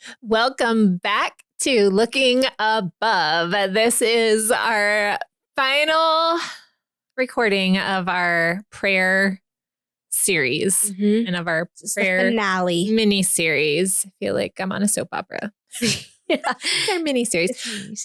Welcome back to Looking Above. This is our final recording of our prayer series and of our prayer finale mini series. I feel like I'm on a soap opera. Our mini series.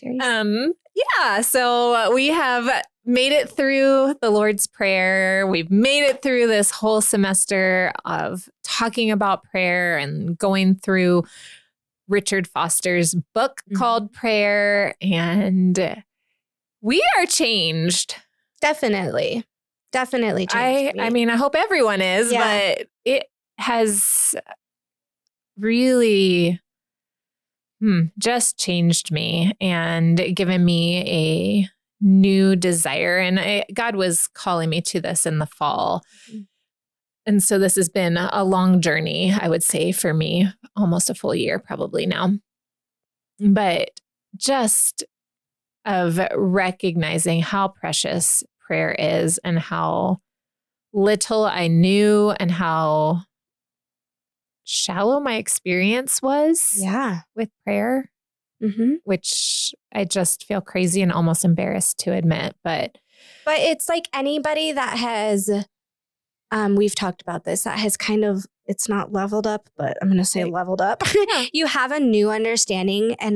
So we have made it through the Lord's Prayer. We've made it through this whole semester of talking about prayer and going through Richard Foster's book called Prayer, and we are changed. Definitely changed me. I mean, I hope everyone is, but it has really just changed me and given me a new desire. And God was calling me to this in the fall. And so this has been a long journey, I would say, for me, almost a full year probably now. But just of recognizing how precious prayer is and how little I knew and how shallow my experience was with prayer, which I just feel crazy and almost embarrassed to admit. But it's like anybody that has, we've talked about this, that has kind of, it's not leveled up, but I'm going to say leveled up. You have a new understanding and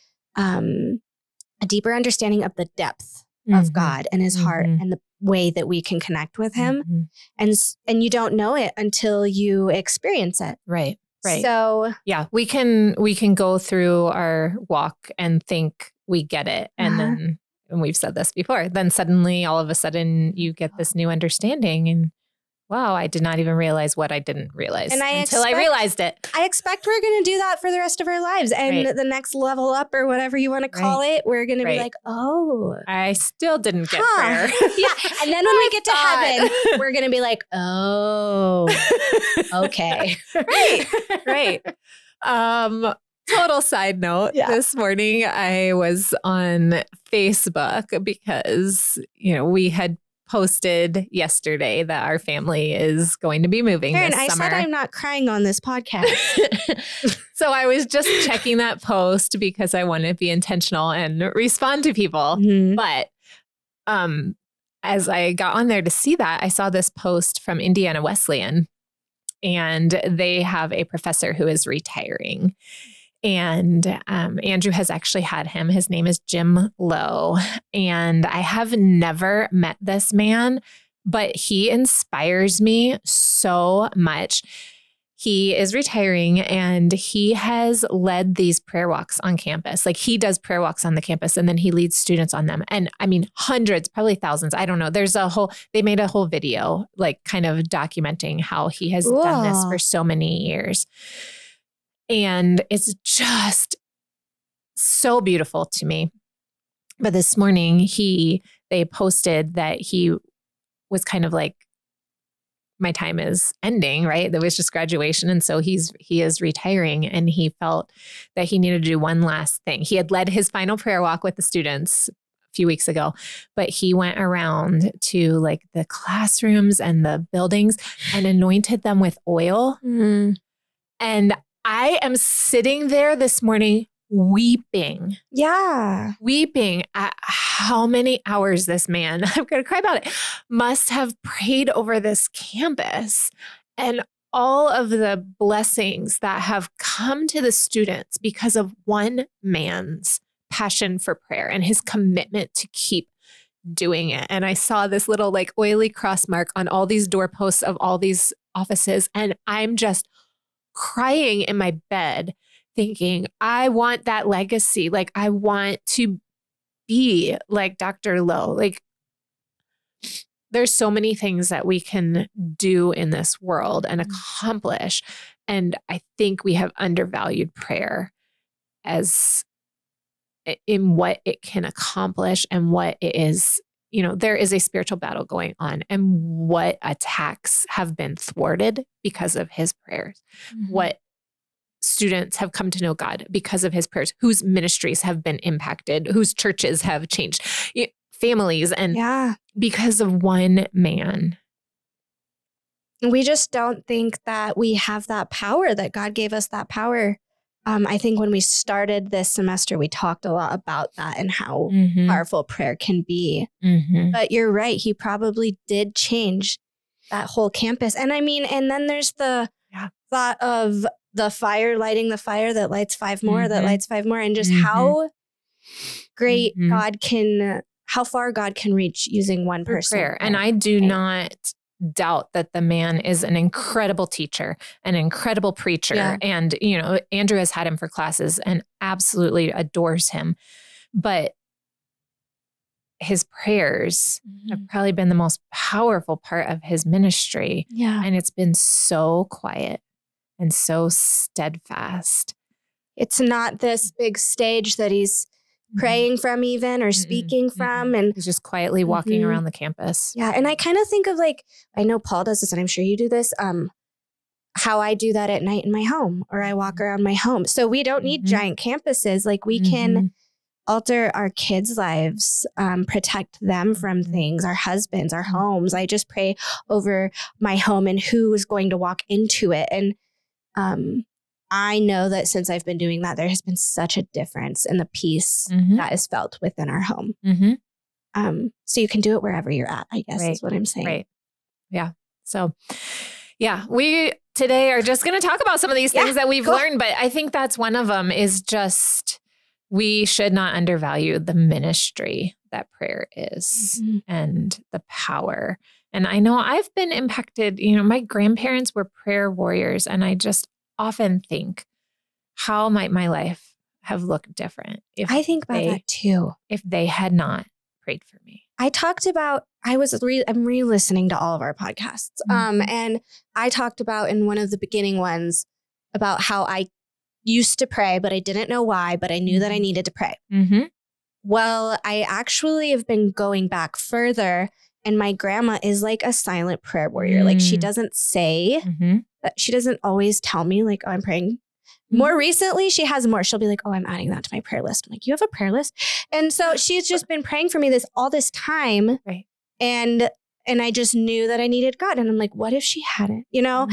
a deeper understanding of the depth of God and his heart and the way that we can connect with him. And you don't know it until you experience it. Right. So we can go through our walk and think we get it. And then, and we've said this before, then suddenly all of a sudden you get this new understanding and wow, I did not even realize what I didn't realize until I realized it. I expect we're going to do that for the rest of our lives. And the next level up or whatever you want to call it, we're going to be like, oh. I still didn't get prayer. And then when we get to heaven, we're going to be like, oh, okay. Right. Total side note. This morning I was on Facebook because, we had posted yesterday that our family is going to be moving this summer. I said I'm not crying on this podcast. So I was just checking that post because I want to be intentional and respond to people. But as I got on there to see that, I saw this post from Indiana Wesleyan, and they have a professor who is retiring. And Andrew has actually had him. His name is Jim Lowe. And I have never met this man, but he inspires me so much. He is retiring and he has led these prayer walks on campus. Like he does prayer walks on the campus and then he leads students on them. And I mean, hundreds, probably thousands. I don't know. They made a whole video, like kind of documenting how he has done this for so many years. And it's just so beautiful to me. But this morning they posted that he was kind of like, my time is ending, right? There was just graduation. And so he is retiring, and he felt that he needed to do one last thing. He had led his final prayer walk with the students a few weeks ago, but he went around to like the classrooms and the buildings and anointed them with oil. And I am sitting there this morning weeping. Weeping at how many hours this man, I'm going to cry about it, must have prayed over this campus and all of the blessings that have come to the students because of one man's passion for prayer and his commitment to keep doing it. And I saw this little like oily cross mark on all these doorposts of all these offices. And I'm just crying in my bed thinking, I want that legacy. Like I want to be like Dr. Lowe. Like there's so many things that we can do in this world and accomplish. And I think we have undervalued prayer as in what it can accomplish and what it is. There is a spiritual battle going on, and what attacks have been thwarted because of his prayers. What students have come to know God because of his prayers, whose ministries have been impacted, whose churches have changed, families, and because of one man. We just don't think that we have that power, that God gave us that power I think when we started this semester, we talked a lot about that and how powerful prayer can be. But you're right. He probably did change that whole campus. And I mean, and then there's the thought of the fire lighting the fire that lights 5 more, that lights 5 more, and just how great how far God can reach using one person. Prayer. And I do not doubt that the man is an incredible teacher, an incredible preacher. Yeah. And, you know, Andrew has had him for classes and absolutely adores him. But his prayers have probably been the most powerful part of his ministry. Yeah. And it's been so quiet and so steadfast. It's not this big stage that he's praying from even or speaking from. And he's just quietly walking around the campus. Yeah. And I kind of think of like, I know Paul does this and I'm sure you do this, how I do that at night in my home or I walk around my home. So we don't need giant campuses. Like we can alter our kids' lives, protect them from things, our husbands, our homes. I just pray over my home and who is going to walk into it. And I know that since I've been doing that, there has been such a difference in the peace that is felt within our home. So you can do it wherever you're at, I guess is what I'm saying. Right. Yeah. So yeah, we today are just going to talk about some of these things that we've learned, but I think that's one of them is just, we should not undervalue the ministry that prayer is and the power. And I know I've been impacted, you know, my grandparents were prayer warriors and I just often think, how might my life have looked different if I think about that too. If they had not prayed for me. I talked about, I'm re-listening to all of our podcasts. And I talked about in one of the beginning ones about how I used to pray, but I didn't know why, but I knew that I needed to pray. Well, I actually have been going back further and my grandma is like a silent prayer warrior. Like she doesn't say, she doesn't always tell me like, oh, I'm praying. More recently, she has more. She'll be like, oh, I'm adding that to my prayer list. I'm like, you have a prayer list? And so she's just been praying for me all this time. Right. And I just knew that I needed God. And I'm like, what if she hadn't, you know?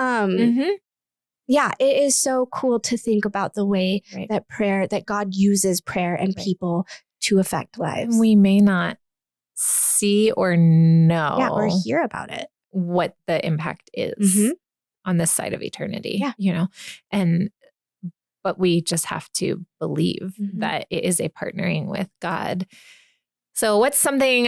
Yeah, it is so cool to think about the way that God uses prayer and people to affect lives. And we may not see or know or hear about it, what the impact is on this side of eternity, you know, but we just have to believe that it is a partnering with God. So what's something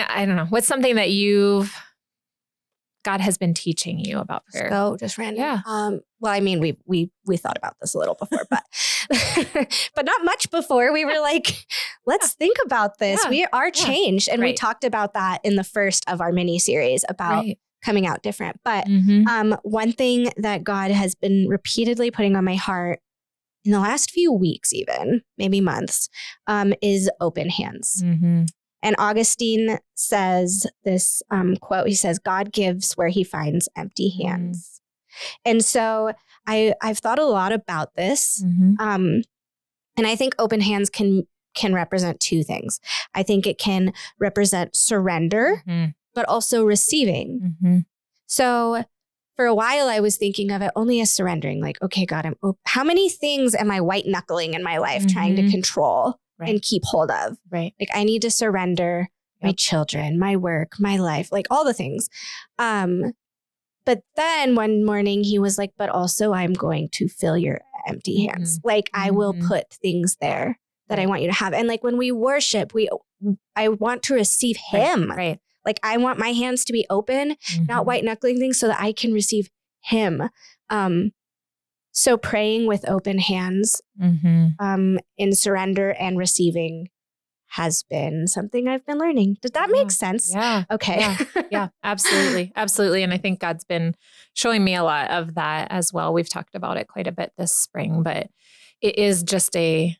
that God has been teaching you about prayer? Go just random. Yeah. Well, I mean, we thought about this a little before, but but not much before. We were like, let's think about this. Yeah. We are changed. And we talked about that in the first of our mini series about coming out different. But one thing that God has been repeatedly putting on my heart in the last few weeks, even maybe months, is open hands. And Augustine says this quote, he says, God gives where he finds empty hands. And so I've thought a lot about this. And I think open hands can represent two things. I think it can represent surrender, but also receiving. So for a while, I was thinking of it only as surrendering, like, okay, God, how many things am I white knuckling in my life trying to control and keep hold of? Like, I need to surrender my children, my work, my life, like all the things. But then one morning he was like, but also I'm going to fill your empty hands. Like I will put things there that I want you to have. And like when we worship, I want to receive him. Like I want my hands to be open, not white knuckling things so that I can receive him. So praying with open hands in surrender and receiving has been something I've been learning. Did that make sense? Yeah. Okay. Yeah, absolutely. Absolutely. And I think God's been showing me a lot of that as well. We've talked about it quite a bit this spring, but it is just we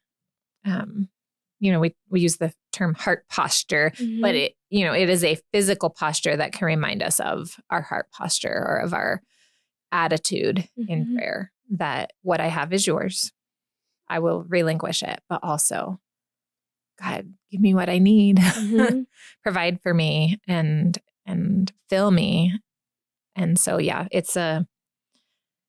use the term heart posture, but it is a physical posture that can remind us of our heart posture or of our attitude in prayer, that what I have is yours. I will relinquish it, but also, God, give me what I need, provide for me and fill me. And so, yeah, it's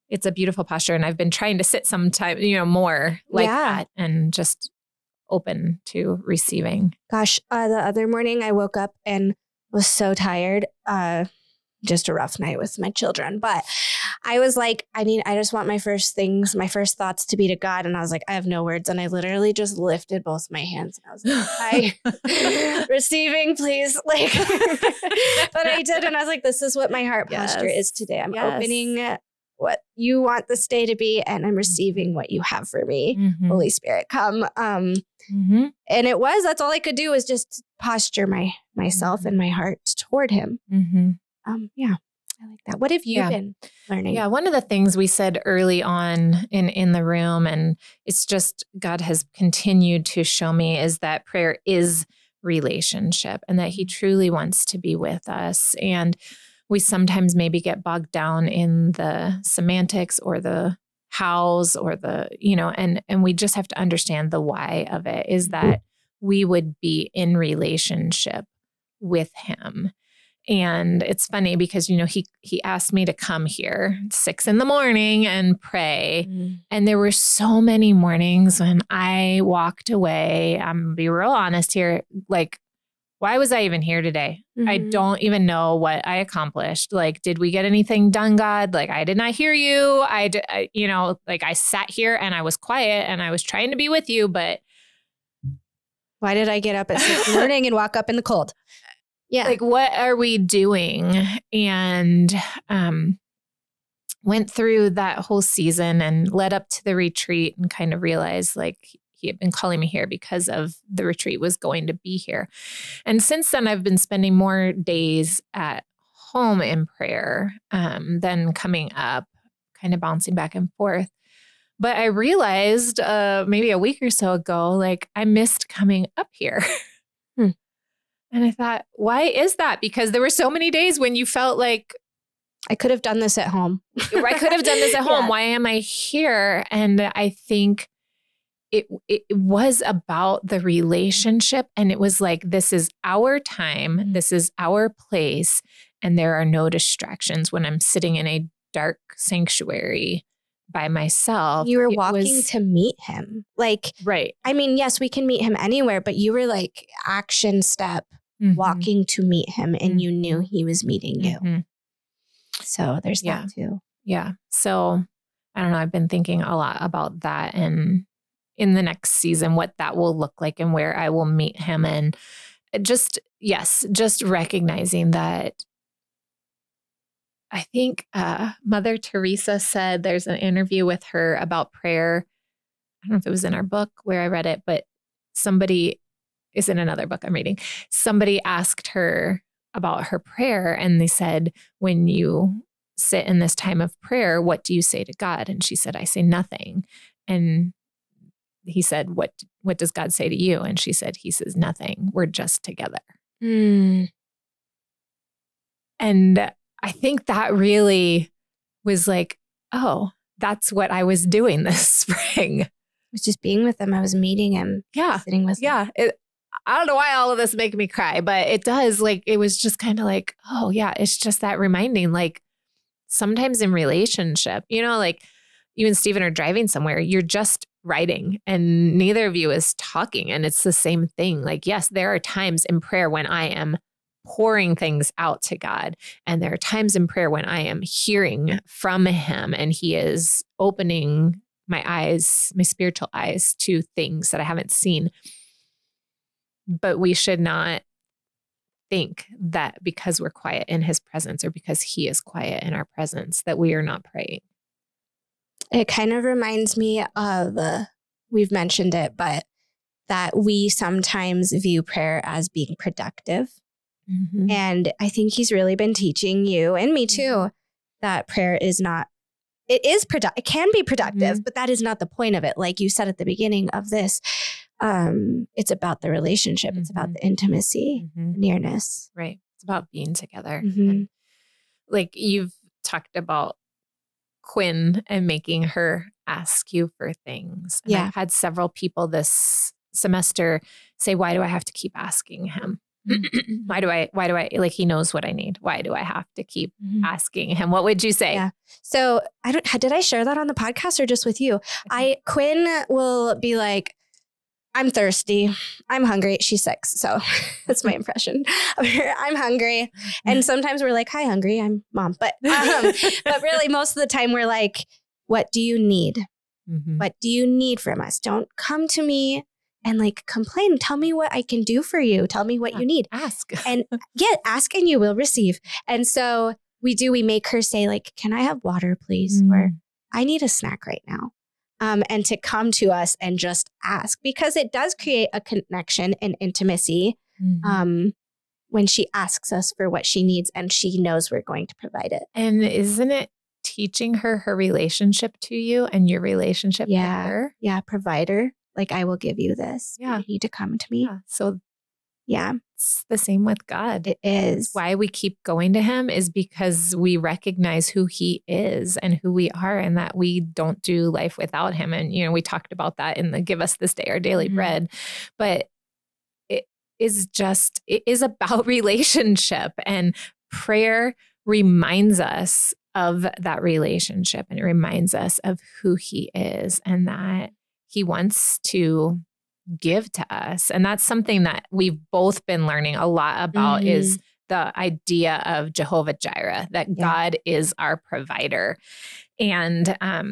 it's a beautiful posture. And I've been trying to sit sometime, more like that and just open to receiving. Gosh, the other morning I woke up and was so tired. Just a rough night with my children. But I was like, I just want my first thoughts to be to God. And I was like, I have no words. And I literally just lifted both my hands. And I was like, hi, receiving, please. Like, but I did. And I was like, this is what my heart posture is today. I'm opening what you want this day to be. And I'm receiving what you have for me. Mm-hmm. Holy Spirit, come. Mm-hmm. And that's all I could do was just posture myself and my heart toward him. Mm-hmm. I like that. What have you been learning? Yeah. One of the things we said early on in the room, and it's just God has continued to show me, is that prayer is relationship and that he truly wants to be with us. And we sometimes maybe get bogged down in the semantics or the hows or the, and we just have to understand the why of it is that we would be in relationship with him. And it's funny because, he asked me to come here at 6 a.m. and pray. Mm. And there were so many mornings when I walked away. I'm going to be real honest here. Like, why was I even here today? Mm-hmm. I don't even know what I accomplished. Like, did we get anything done, God? Like, I did not hear you. I sat here and I was quiet and I was trying to be with you, but why did I get up at 6 a.m. and walk up in the cold? Yeah. Like, what are we doing? And went through that whole season and led up to the retreat and kind of realized like he had been calling me here because of the retreat was going to be here. And since then, I've been spending more days at home in prayer than coming up, kind of bouncing back and forth. But I realized maybe a week or so ago, like I missed coming up here. And I thought, why is that? Because there were so many days when you felt like I could have done this at home. I could have done this at home. Yeah. Why am I here? And I think it was about the relationship. And it was like, this is our time. This is our place. And there are no distractions when I'm sitting in a dark sanctuary by myself. You were walking to meet him. Like, right. I mean, yes, we can meet him anywhere, but you were like action step walking to meet him and you knew he was meeting you. So there's that too. Yeah. So I don't know. I've been thinking a lot about that and in the next season, what that will look like and where I will meet him. And just recognizing that I think Mother Teresa said there's an interview with her about prayer. I don't know if it was in our book where I read it, but somebody is in another book I'm reading. Somebody asked her about her prayer and they said, when you sit in this time of prayer, what do you say to God? And she said, I say nothing. And he said, what does God say to you? And she said, he says nothing. We're just together. And I think that really was like, oh, that's what I was doing this spring. I was just being with him. I was meeting him. Yeah. Sitting with him. Yeah. I don't know why all of this make me cry, but it does. Like, it was just kind of like, oh yeah, it's just that reminding, like sometimes in relationship, like you and Stephen are driving somewhere, you're just writing and neither of you is talking. And it's the same thing. Like, yes, there are times in prayer when I am pouring things out to God. And there are times in prayer when I am hearing from him and he is opening my eyes, my spiritual eyes to things that I haven't seen. But we should not think that because we're quiet in his presence or because he is quiet in our presence, that we are not praying. It kind of reminds me of, we've mentioned it, but that we sometimes view prayer as being productive. Mm-hmm. And I think he's really been teaching you and me too, that prayer is not, it can be productive, but that is not the point of it. Like you said at the beginning of this, it's about the relationship. It's about the intimacy, nearness. Right. It's about being together. And like you've talked about Quinn and making her ask you for things. And I've had several people this semester say, why do I have to keep asking him? Why do I, like, he knows what I need. Why do I have to keep asking him? What would you say? Yeah. So did I share that on the podcast or just with you? Quinn will be like, I'm thirsty. I'm hungry. She's 6. So that's my impression. I'm hungry. And sometimes we're like, hi, hungry. I'm mom. But really most of the time we're like, what do you need? What do you need from us? Don't come to me and like complain. Tell me what I can do for you. Tell me what you need. Ask. And ask and you will receive. And so we make her say like, can I have water, please? Or I need a snack right now. And to come to us and just ask, because it does create a connection and intimacy when she asks us for what she needs and she knows we're going to provide it. And isn't it teaching her relationship to you and your relationship to her? Yeah, provider. Like, I will give you this. Yeah. You need to come to me. Yeah. So yeah, it's the same with God. It is. It's why we keep going to him is because we recognize who he is and who we are and that we don't do life without him. And, we talked about that in the Give Us This Day Our Daily Bread, but it is about relationship, and prayer reminds us of that relationship, and it reminds us of who he is and that he wants to give to us. And that's something that we've both been learning a lot about is the idea of Jehovah Jireh, that God is our provider. And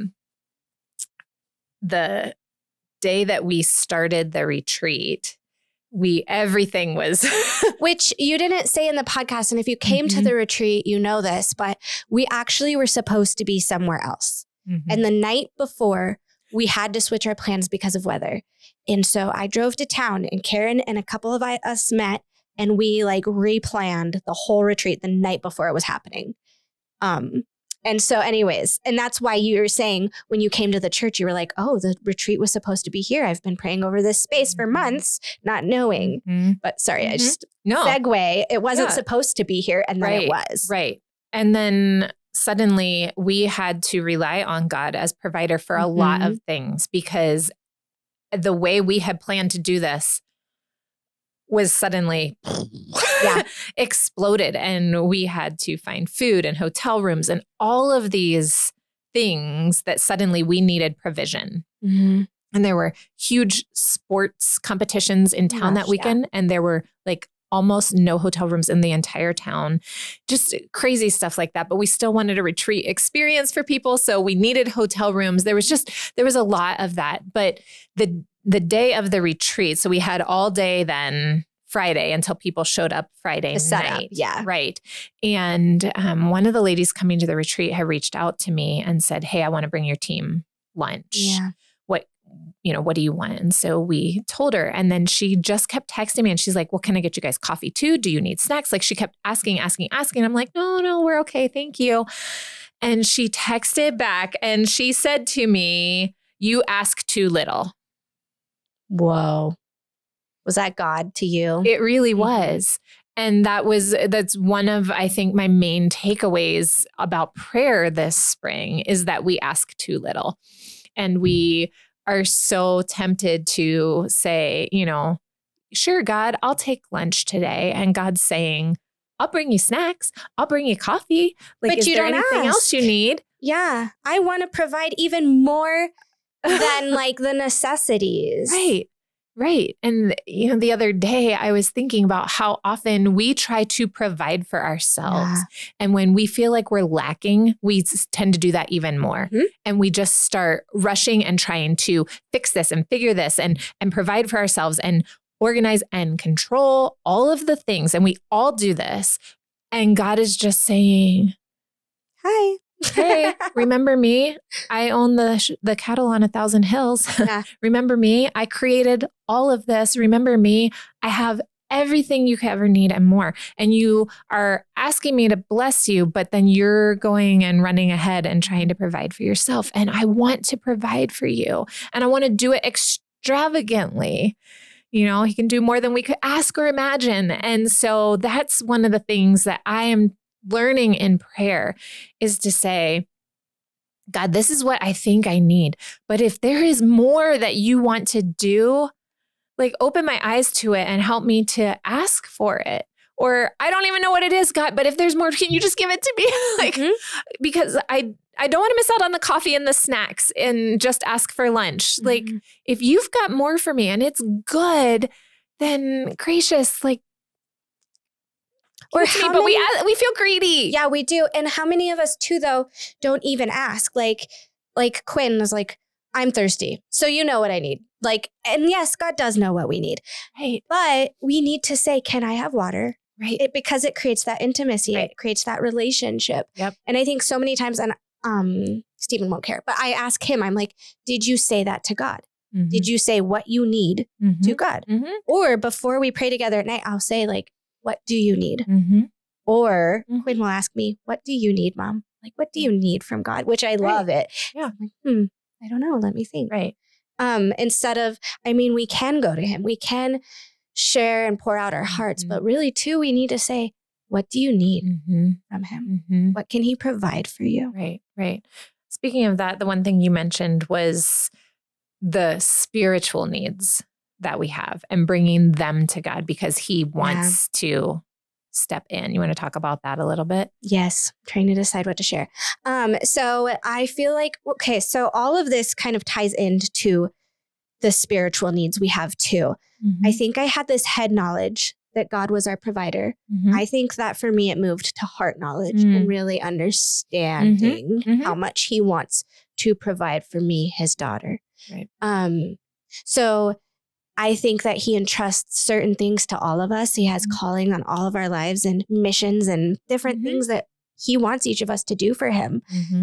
the day that we started the retreat, everything was which you didn't say in the podcast. And if you came to the retreat, you know this, but we actually were supposed to be somewhere else. And the night before, we had to switch our plans because of weather. And so I drove to town and Karen and a couple of us met and we like replanned the whole retreat the night before it was happening. And so anyways, and that's why you were saying when you came to the church, you were like, oh, the retreat was supposed to be here. I've been praying over this space for months, not knowing. But sorry, I just segue. It wasn't supposed to be here. And then it was. Right. And then suddenly we had to rely on God as provider for a lot of things, because the way we had planned to do this was suddenly exploded, and we had to find food and hotel rooms and all of these things that suddenly we needed provision. And there were huge sports competitions in town that weekend, and there were like almost no hotel rooms in the entire town, just crazy stuff like that. But we still wanted a retreat experience for people. So we needed hotel rooms. There was a lot of that. But the day of the retreat, so we had all day then Friday until people showed up Friday night. Yeah. Right. And one of the ladies coming to the retreat had reached out to me and said, hey, I want to bring your team lunch. Yeah. What do you want? And so we told her, and then she just kept texting me and she's like, well, can I get you guys coffee too? Do you need snacks? Like she kept asking. I'm like, no, we're okay. Thank you. And she texted back and she said to me, you ask too little. Whoa. Was that God to you? It really was. And that's one of, I think, my main takeaways about prayer this spring is that we ask too little. And we are so tempted to say, sure, God, I'll take lunch today. And God's saying, I'll bring you snacks. I'll bring you coffee. Like, but you don't anything else you need? Yeah. I want to provide even more than like the necessities. Right. And, the other day I was thinking about how often we try to provide for ourselves. Yeah. And when we feel like we're lacking, we tend to do that even more. And we just start rushing and trying to fix this and figure this and provide for ourselves and organize and control all of the things. And we all do this. And God is just saying, hi. Hey, remember me? I own the cattle on 1,000 hills. Yeah. Remember me? I created all of this. Remember me? I have everything you could ever need and more. And you are asking me to bless you, but then you're going and running ahead and trying to provide for yourself. And I want to provide for you. And I want to do it extravagantly. He can do more than we could ask or imagine. And so that's one of the things that I am learning in prayer is to say, God, this is what I think I need. But if there is more that you want to do, like open my eyes to it and help me to ask for it. Or I don't even know what it is, God, but if there's more, can you just give it to me? Like, because I don't want to miss out on the coffee and the snacks and just ask for lunch. Like, if you've got more for me and it's good, then gracious, like, or how many, but we feel greedy. Yeah, we do. And how many of us too, though, don't even ask? Like Quinn was like, I'm thirsty. So you know what I need. Like, and yes, God does know what we need. Right. But we need to say, can I have water? Right. Because it creates that intimacy. Right. It creates that relationship. Yep. And I think so many times, and Stephen won't care, but I ask him, I'm like, did you say that to God? Mm-hmm. Did you say what you need to God? Mm-hmm. Or before we pray together at night, I'll say like, what do you need? Mm-hmm. Or Quinn will ask me, what do you need, Mom? Like, what do you need from God? Which I love it. Yeah. I'm like, I don't know. Let me think. Right. Instead of, we can go to him. We can share and pour out our hearts, but really too, we need to say, what do you need from him? What can he provide for you? Right. Right. Speaking of that, the one thing you mentioned was the spiritual needs that we have and bringing them to God because he wants to step in. You want to talk about that a little bit? Yes. Trying to decide what to share. So I feel like, okay, so all of this kind of ties into the spiritual needs we have too. I think I had this head knowledge that God was our provider. I think that for me, it moved to heart knowledge and really understanding how much he wants to provide for me, his daughter. Right. So I think that he entrusts certain things to all of us. He has calling on all of our lives and missions and different things that he wants each of us to do for him.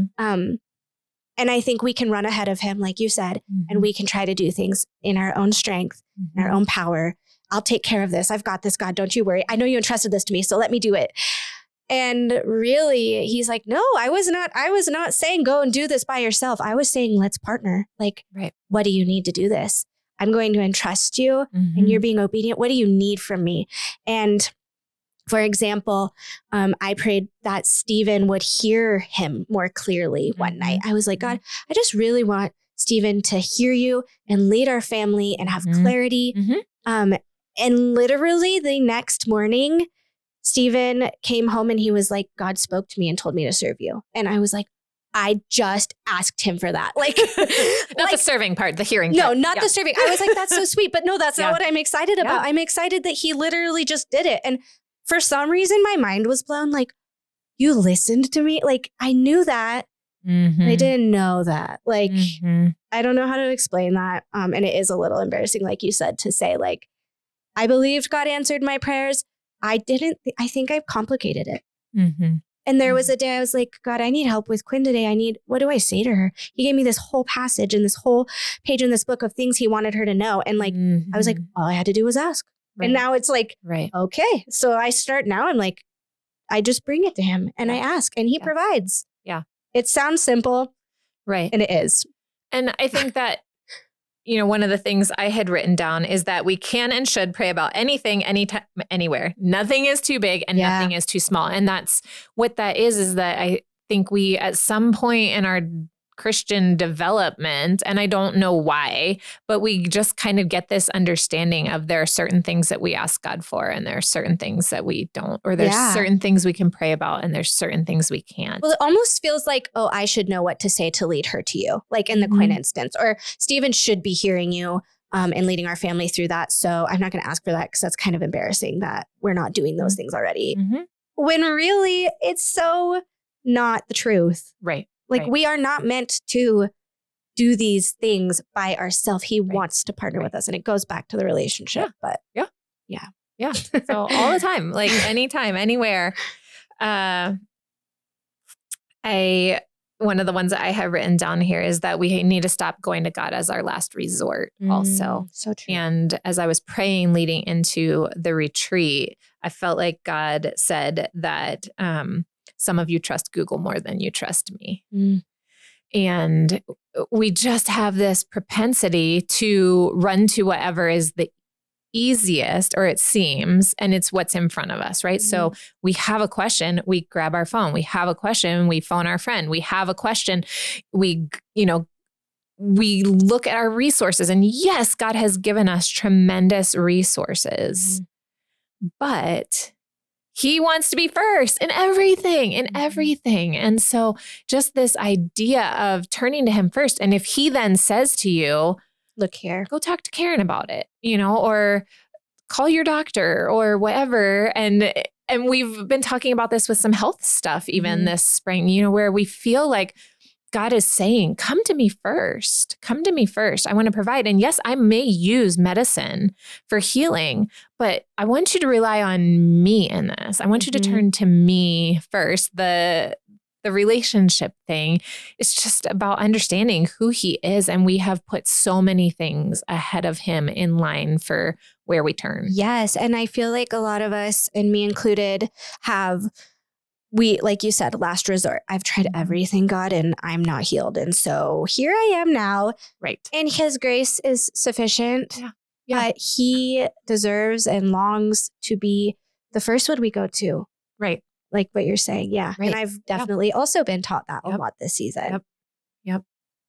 And I think we can run ahead of him, like you said, and we can try to do things in our own strength, in our own power. I'll take care of this. I've got this, God. Don't you worry. I know you entrusted this to me, so let me do it. And really, he's like, no, I was not saying go and do this by yourself. I was saying, let's partner. Like, what do you need to do this? I'm going to entrust you and you're being obedient. What do you need from me? And for example, I prayed that Stephen would hear him more clearly one night. I was like, God, I just really want Stephen to hear you and lead our family and have clarity. And literally the next morning, Stephen came home and he was like, God spoke to me and told me to serve you. And I was like, I just asked him for that. Like, not the serving part, the hearing part. No, not the serving. I was like, that's so sweet. But no, that's not what I'm excited about. I'm excited that he literally just did it. And for some reason, my mind was blown. Like, you listened to me? Like, I knew that. I didn't know that. Like, I don't know how to explain that. And it is a little embarrassing, like you said, to say, like, I believed God answered my prayers. I didn't. I think I've complicated it. And there was a day I was like, God, I need help with Quinn today. what do I say to her? He gave me this whole passage and this whole page in this book of things he wanted her to know. And like, I was like, all I had to do was ask. And now it's like, okay. So I start now. I'm like, I just bring it to him and I ask and he provides. Yeah. It sounds simple. Right. And it is. And I think that, one of the things I had written down is that we can and should pray about anything, anytime, anywhere. Nothing is too big and nothing is too small. And that's what that is that I think we, at some point in our Christian development, and I don't know why, but we just kind of get this understanding of there are certain things that we ask God for and there are certain things that we don't, or there's certain things we can pray about and there's certain things we can't. Well, it almost feels like, oh, I should know what to say to lead her to you, like in the Quinn instance, or Stephen should be hearing you and leading our family through that. So I'm not going to ask for that because that's kind of embarrassing that we're not doing those things already. When really it's so not the truth. Right. Like we are not meant to do these things by ourselves. He wants to partner with us. And it goes back to the relationship. But yeah. So all the time, like anytime, anywhere. One of the ones that I have written down here is that we need to stop going to God as our last resort also. So true. And as I was praying leading into the retreat, I felt like God said that some of you trust Google more than you trust me. And we just have this propensity to run to whatever is the easiest, or it seems, and it's what's in front of us, right? So we have a question, we grab our phone. We have a question, we phone our friend. We have a question, we we look at our resources, and yes, God has given us tremendous resources, but he wants to be first in everything, And so just this idea of turning to him first. And if he then says to you, look here, go talk to Karen about it, or call your doctor or whatever. And we've been talking about this with some health stuff, even this spring, where we feel like God is saying, come to me first. Come to me first. I want to provide. And yes, I may use medicine for healing, but I want you to rely on me in this. I want you to turn to me first. The relationship thing is just about understanding who he is. And we have put so many things ahead of him in line for where we turn. Yes. And I feel like a lot of us, and me included, like you said, last resort. I've tried everything, God, and I'm not healed. And so here I am now. Right. And his grace is sufficient. Yeah. But he deserves and longs to be the first one we go to. Right. Like what you're saying. Yeah. Right. And I've definitely also been taught that a lot this season. Yep.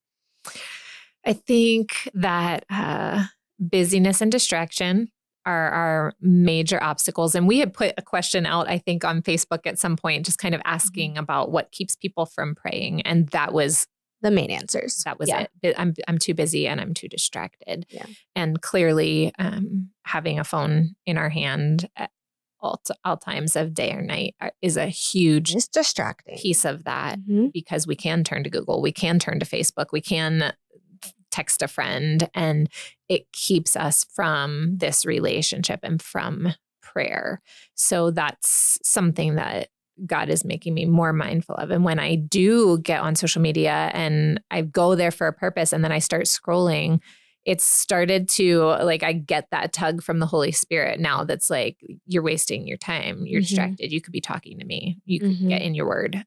I think that busyness and distraction are our major obstacles. And we had put a question out, I think, on Facebook at some point, just kind of asking about what keeps people from praying. And that was the main answers. That was it. I'm too busy and I'm too distracted. Yeah. And clearly having a phone in our hand at all times of day or night is a huge distracting piece of that, because we can turn to Google, we can turn to Facebook, we can text a friend, and it keeps us from this relationship and from prayer. So that's something that God is making me more mindful of. And when I do get on social media and I go there for a purpose and then I start scrolling, it's started to, like, I get that tug from the Holy Spirit now that's like, you're wasting your time. You're distracted. You could be talking to me. You could get in your word,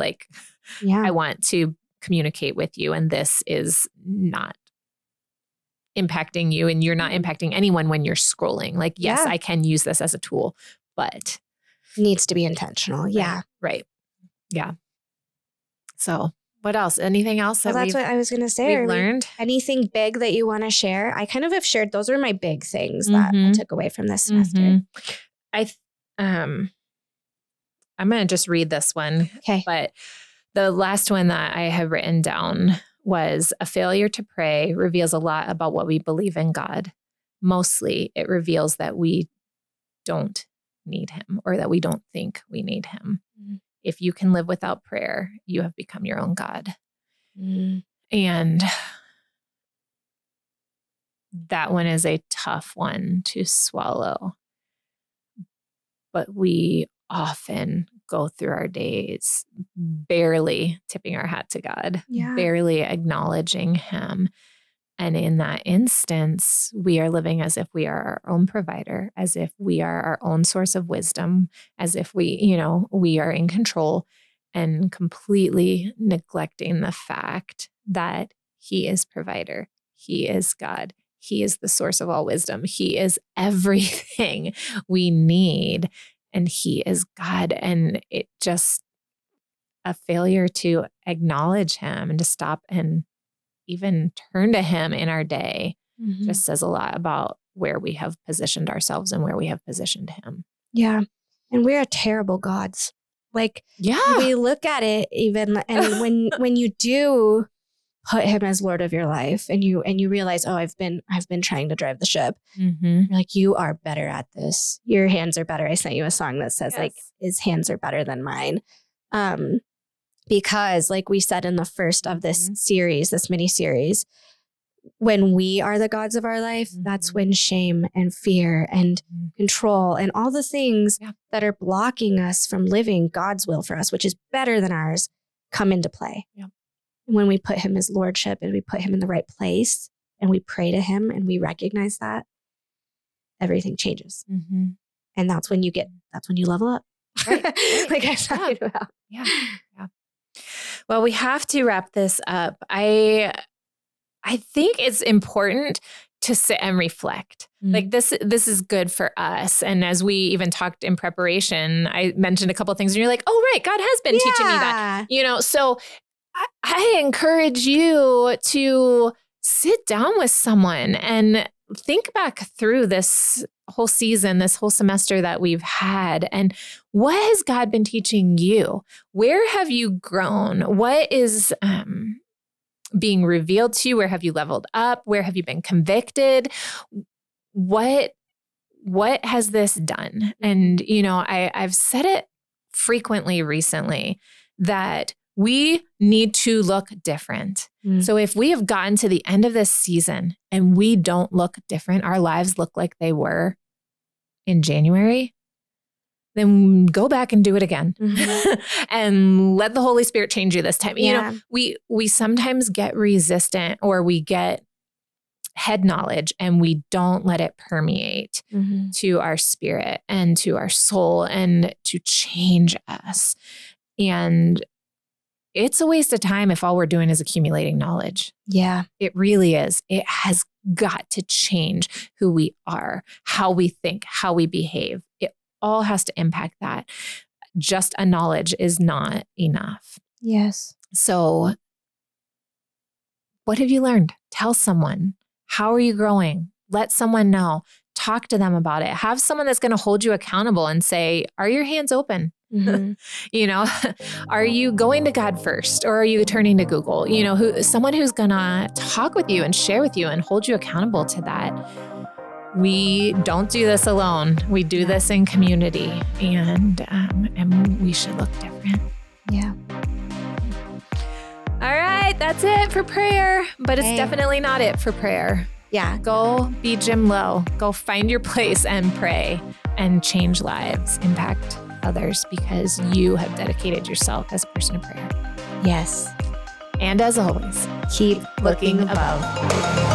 I want to communicate with you. And this is not impacting you, and you're not impacting anyone when you're scrolling. Like, yes, I can use this as a tool, but it needs to be intentional. Yeah. Right. Yeah. So what else? Anything else? That's what I was going to say. We've learned anything big that you want to share? I kind of have shared. Those are my big things that I took away from this semester. I'm going to just read this one. Okay. But the last one that I have written down was, a failure to pray reveals a lot about what we believe in God. Mostly it reveals that we don't need him, or that we don't think we need him. If you can live without prayer, you have become your own God. And that one is a tough one to swallow. But we often go through our days barely tipping our hat to God, barely acknowledging him. And in that instance, we are living as if we are our own provider, as if we are our own source of wisdom, as if we are in control, and completely neglecting the fact that he is provider. He is God. He is the source of all wisdom. He is everything we need, and he is God. And it just, a failure to acknowledge him and to stop and even turn to him in our day just says a lot about where we have positioned ourselves and where we have positioned him. Yeah. And we're terrible gods. Like, we look at it even, and when you do put him as Lord of your life, and you realize, oh, I've been trying to drive the ship. You're like, you are better at this. Your hands are better. I sent you a song that says like, his hands are better than mine. Because like we said in the first of this series, this mini series, when we are the gods of our life, that's when shame and fear and control and all the things that are blocking us from living God's will for us, which is better than ours, come into play. When we put him as lordship and we put him in the right place and we pray to him and we recognize that, everything changes. And that's when you level up. Right. Like I was talking about. Yeah. Well, we have to wrap this up. I think it's important to sit and reflect. Like this is good for us. And as we even talked in preparation, I mentioned a couple of things and you're like, oh, right, God has been teaching me that, so I encourage you to sit down with someone and think back through this whole season, this whole semester that we've had, and what has God been teaching you? Where have you grown? What is being revealed to you? Where have you leveled up? Where have you been convicted? What has this done? And, I've said it frequently recently that we need to look different. So if we have gotten to the end of this season and we don't look different, our lives look like they were in January, then go back and do it again and let the Holy Spirit change you this time. Yeah. We sometimes get resistant or we get head knowledge and we don't let it permeate to our spirit and to our soul and to change us. And it's a waste of time if all we're doing is accumulating knowledge. Yeah. It really is. It has got to change who we are, how we think, how we behave. It all has to impact that. Just a knowledge is not enough. Yes. So what have you learned? Tell someone. How are you growing? Let someone know. Talk to them about it. Have someone that's going to hold you accountable and say, are your hands open? Are you going to God first or are you turning to Google? Someone who's going to talk with you and share with you and hold you accountable to that. We don't do this alone. We do this in community, and we should look different. Yeah. All right, that's it for prayer, but it's definitely not it for prayer. Yeah. Go be Jim Lowe. Go find your place and pray and change lives, impact others, because you have dedicated yourself as a person of prayer. Yes. And as always, keep looking above.